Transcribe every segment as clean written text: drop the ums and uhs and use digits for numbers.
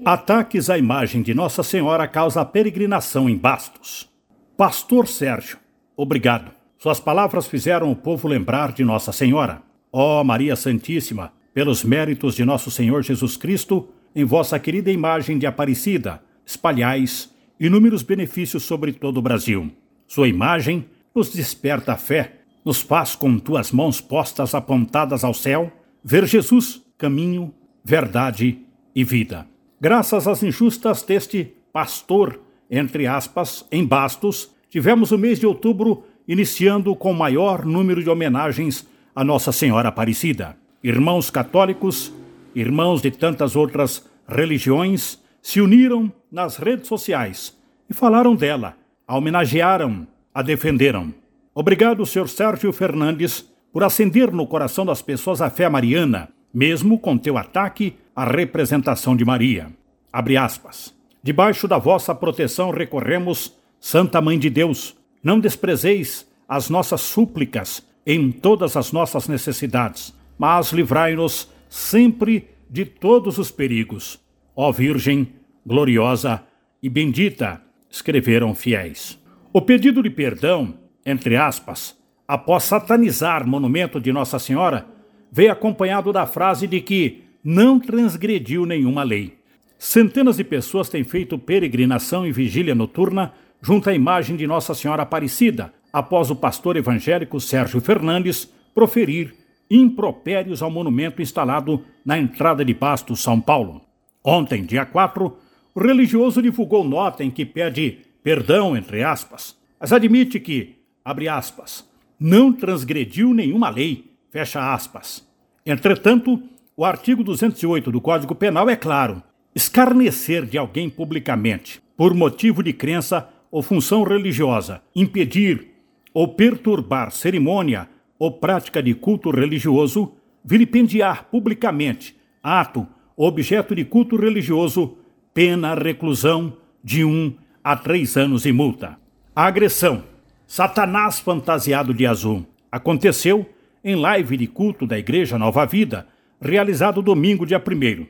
Ataques à imagem de Nossa Senhora causa peregrinação em Bastos. Pastor Sérgio, obrigado. Suas palavras fizeram o povo lembrar de Nossa Senhora. Ó Maria Santíssima, pelos méritos de nosso Senhor Jesus Cristo, em vossa querida imagem de Aparecida, espalhais inúmeros benefícios sobre todo o Brasil. Sua imagem nos desperta a fé, nos faz com tuas mãos postas apontadas ao céu, ver Jesus, caminho, verdade e vida. Graças às injustas deste pastor, entre aspas, em Bastos, tivemos o mês de outubro iniciando com o maior número de homenagens a Nossa Senhora Aparecida. Irmãos católicos, irmãos de tantas outras religiões, se uniram nas redes sociais e falaram dela, a homenagearam, a defenderam. Obrigado, Sr. Sérgio Fernandes, por acender no coração das pessoas a fé mariana, mesmo com teu ataque à representação de Maria. Abre aspas. Debaixo da vossa proteção recorremos, Santa Mãe de Deus. Não desprezeis as nossas súplicas em todas as nossas necessidades, mas livrai-nos sempre de todos os perigos. Ó Virgem, gloriosa e bendita, escreveram fiéis. O pedido de perdão, entre aspas, após satanizar monumento de Nossa Senhora, veio acompanhado da frase de que não transgrediu nenhuma lei. Centenas de pessoas têm feito peregrinação e vigília noturna junto à imagem de Nossa Senhora Aparecida, após o pastor evangélico Sérgio Fernandes proferir impropérios ao monumento instalado na entrada de Bastos, São Paulo. Ontem, dia 4, o religioso divulgou nota em que pede perdão, entre aspas, mas admite que, abre aspas, não transgrediu nenhuma lei, fecha aspas. Entretanto, o artigo 208 do Código Penal é claro: escarnecer de alguém publicamente, por motivo de crença ou função religiosa, impedir ou perturbar cerimônia ou prática de culto religioso, vilipendiar publicamente ato ou objeto de culto religioso, pena reclusão de 1 a 3 anos e multa. A agressão, Satanás fantasiado de azul, aconteceu em live de culto da Igreja Nova Vida, realizado domingo, dia 1º.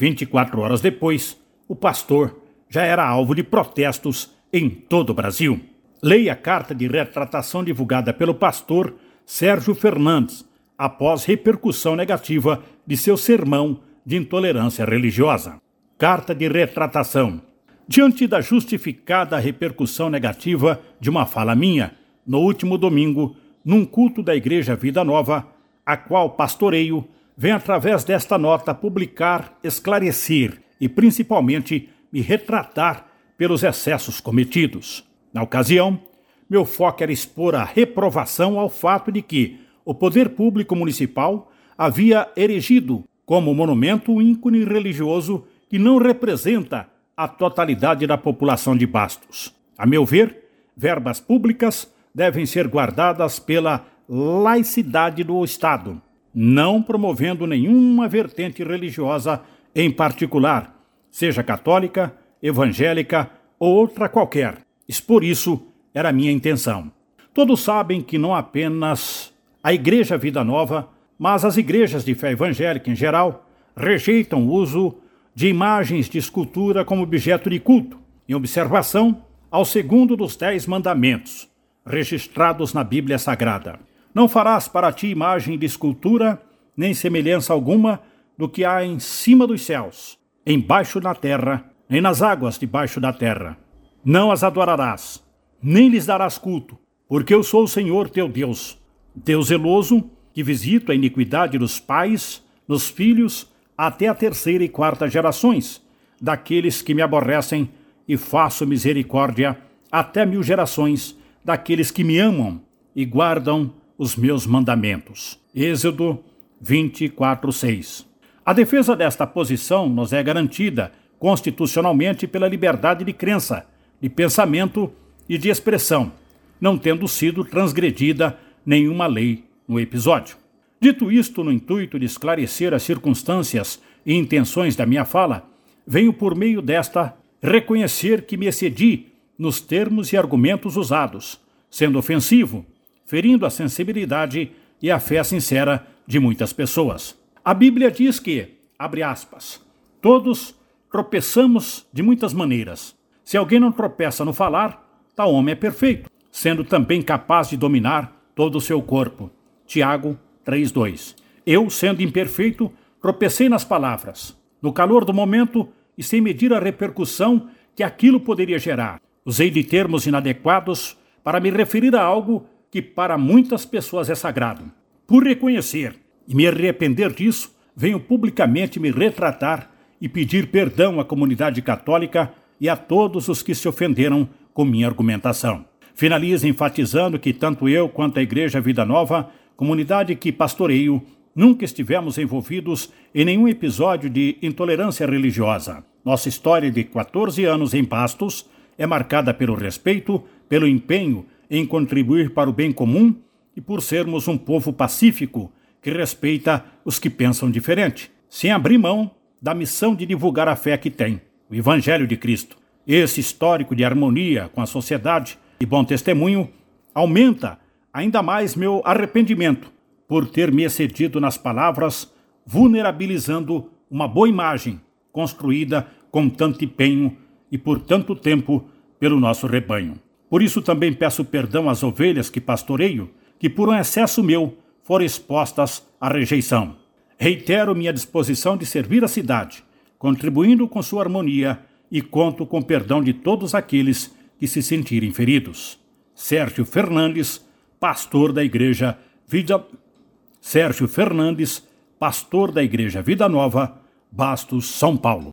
24 horas depois, o pastor já era alvo de protestos em todo o Brasil. Leia a carta de retratação divulgada pelo pastor Sérgio Fernandes, após repercussão negativa de seu sermão de intolerância religiosa. Carta de retratação. Diante da justificada repercussão negativa de uma fala minha, no último domingo, num culto da Igreja Vida Nova, a qual pastoreio, vem através desta nota publicar, esclarecer e principalmente me retratar pelos excessos cometidos. Na ocasião, meu foco era expor a reprovação ao fato de que o poder público municipal havia erigido como monumento um ícone religioso que não representa a totalidade da população de Bastos. A meu ver, verbas públicas devem ser guardadas pela laicidade do Estado, não promovendo nenhuma vertente religiosa em particular, seja católica, evangélica ou outra qualquer. Por isso era a minha intenção. Todos sabem que não apenas a Igreja Vida Nova, mas as igrejas de fé evangélica em geral, rejeitam o uso de imagens de escultura como objeto de culto, em observação ao segundo dos 10 mandamentos, registrados na Bíblia Sagrada. Não farás para ti imagem de escultura, nem semelhança alguma do que há em cima dos céus, embaixo da terra, nem nas águas debaixo da terra. Não as adorarás, nem lhes darás culto, porque eu sou o Senhor teu Deus, Deus zeloso, que visito a iniquidade dos pais, nos filhos, até a 3ª e 4ª gerações, daqueles que me aborrecem, e faço misericórdia até 1000 gerações, daqueles que me amam e guardam os meus mandamentos. Êxodo 24:6. A defesa desta posição nos é garantida constitucionalmente pela liberdade de crença, de pensamento e de expressão, não tendo sido transgredida nenhuma lei no episódio. Dito isto, no intuito de esclarecer as circunstâncias e intenções da minha fala, venho por meio desta reconhecer que me excedi nos termos e argumentos usados, sendo ofensivo, ferindo a sensibilidade e a fé sincera de muitas pessoas. A Bíblia diz que, abre aspas, todos tropeçamos de muitas maneiras. Se alguém não tropeça no falar, tal homem é perfeito, sendo também capaz de dominar todo o seu corpo. Tiago 3:2. Eu, sendo imperfeito, tropecei nas palavras, no calor do momento e sem medir a repercussão que aquilo poderia gerar. Usei de termos inadequados para me referir a algo que para muitas pessoas é sagrado. Por reconhecer e me arrepender disso, venho publicamente me retratar e pedir perdão à comunidade católica e a todos os que se ofenderam com minha argumentação. Finalizo enfatizando que tanto eu quanto a Igreja Vida Nova, comunidade que pastoreio, nunca estivemos envolvidos em nenhum episódio de intolerância religiosa. Nossa história de 14 anos em Bastos é marcada pelo respeito, pelo empenho em contribuir para o bem comum e por sermos um povo pacífico que respeita os que pensam diferente, sem abrir mão da missão de divulgar a fé que tem, o Evangelho de Cristo. Esse histórico de harmonia com a sociedade e bom testemunho aumenta ainda mais meu arrependimento por ter me excedido nas palavras, vulnerabilizando uma boa imagem construída com tanto empenho e por tanto tempo pelo nosso rebanho. Por isso também peço perdão às ovelhas que pastoreio, que por um excesso meu foram expostas à rejeição. Reitero minha disposição de servir a cidade, contribuindo com sua harmonia e conto com o perdão de todos aqueles que se sentirem feridos. Sérgio Fernandes, pastor da Igreja Vida Nova, Bastos, São Paulo.